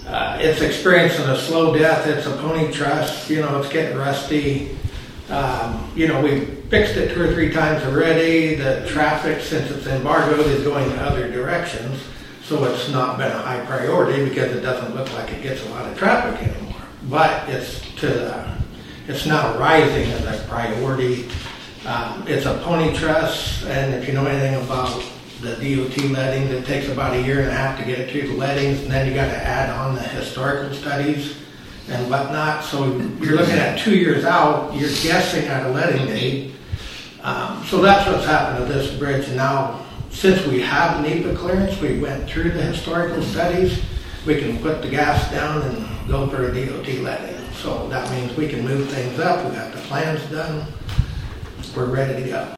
It's experiencing a slow death. It's a pony truss. It's getting rusty. We fixed it 2 or 3 times already. The traffic, since it's embargoed, is going in other directions. So it's not been a high priority because it doesn't look like it gets a lot of traffic anymore. But it's now rising as a priority. It's a pony truss, and if you know anything about the DOT lettings, it takes about 1.5 years to get it through the lettings, and then you got to add on the historical studies and whatnot. So you're looking at 2 years out, you're guessing at a letting date. So that's what's happened to this bridge. Now, since we have NEPA clearance, we went through the historical studies, we can put the gas down and go for a DOT letting. So that means we can move things up. We got the plans done. We're ready to go.